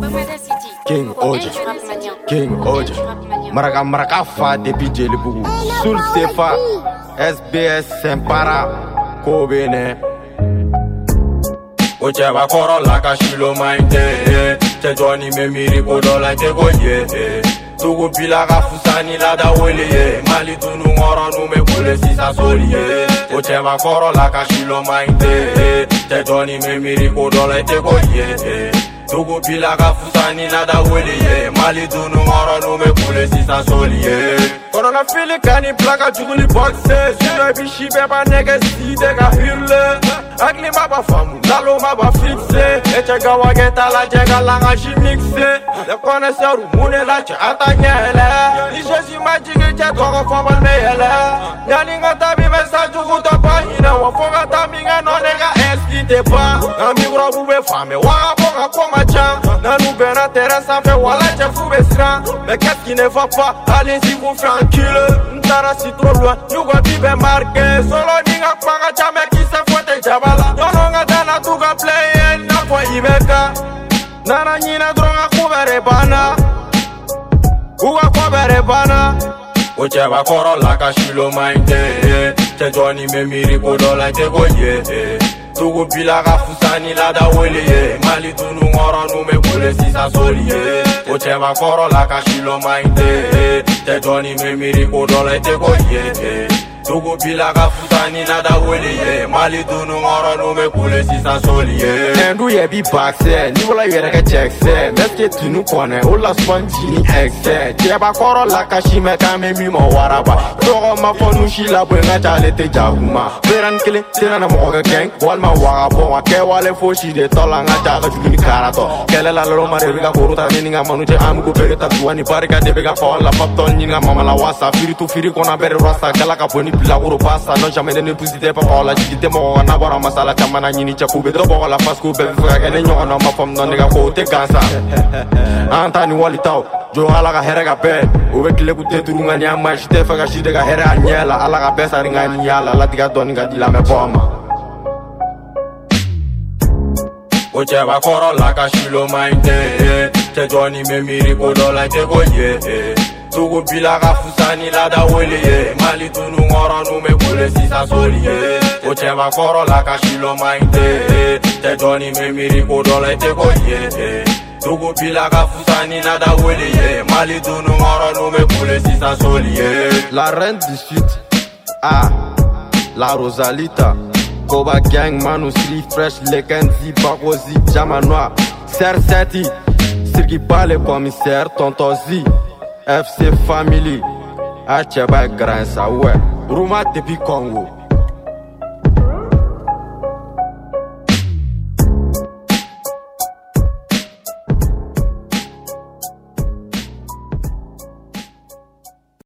King Oja, King Oja. Maraka fa depuis Djelibougou. Soul Sefa, SBS Sempara, Kobene. Oche ba koro la kashilo mainte. Che Johnny me miri kodola te goye. Tugu pila ka fusani la da wele. Mali tunu ngoro nu me kule sisa soliye. Oche ba koro la kashilo mainte. Che Johnny me miri kodola te goye. Tugu pila ka fusani la da wele. Mali tunu ngoro nu me kule sisa soliye. Corona fili kani plaka juguli boxe. Sino bishi beba nege si dega hurle. Agli maba famu, dalo maba fixe. Eche gawa geta la jega langa shi mixe. Le connaisseur mune la che atanyele. Ni jesi majigi che toko fambal meyele. Yani ngata bi message kuta pa ina wa foga taminga no nega esite pa. Na migro bube fame wa boga koma chan. Na nube na terrasse fe wala che fube sran. Mais qu'est-ce qui ne va pas? Allez-y vous tranquille. Ntara si trop loin, nous va bibe marqué. Solo ninga panga chame qui se foute jabala. Yononga dana tuga play na kwa ibeka. Nana nyina dronga kubere bana. Uga kubere bana. Oche ba koro la kashilo mainte. Che Johnny me miri kodola te goye. Tugu pila ka fusani la da wele. Mali tunu ngoro nu me kule sisa soliye. Oche ba koro la kashilo mainte. Che Johnny me miri kodola te goye. Tugu pila ka fusani la da wele. Mali tunu ngoro nu me kule sisa soliye. Endu ye bi bakse, ni wala yere ka checkse. Meske tunu kone, ola sponji ni exe. Che ba koro la kashime kame mi mo waraba. Togo ma fonu shila bwenga chale te jaguma. Beran kile, tena na moga gang. Walma waga bonga, ke wale foshi de tola nga jaga jugini karato. Kele la lolo mare biga koruta nini nga manuche amugu bere tatuani. Barika de biga kola paptol nini nga mama la wasa. Firi tu firi kona bere rasta. Kela ka boni pila uro pasa. Non jamais de ne pusite pa kola. Jigite moga na bora masala chamana nini chakube. Dobo la pasku bebe fuga kene nyonga na mafam non nega kote gansa. Antani wali tau. Jo ala ka here ka be. Ube kile kute turunga ni amma. Shite faga shite ka here anyela. Ala ka besa ringa ni yala. La tiga doni ka dila me boma. Oche ba koro la kashilo mainte. Che Johnny me miri kodola te goye. Tugu pila ka fusani la da wele. Mali tunu ngoro nu me kule sisa soliye. Oche ba koro la kashilo mainte. Che Johnny me miri kodola te goye. Tugu pila ka fusani la da wele. Mali tunu ngoro nu me kule sisa soliye. La reine du sud, la Rosalita. Koba gang, Manu Sri, Fresh, Lekenzi, Bagozi, Jamanois, Serseti, Sirgi Bale, commissaire, Tontozi, FC Family, Acheba Gransa, ouais, Ruma depuis Congo.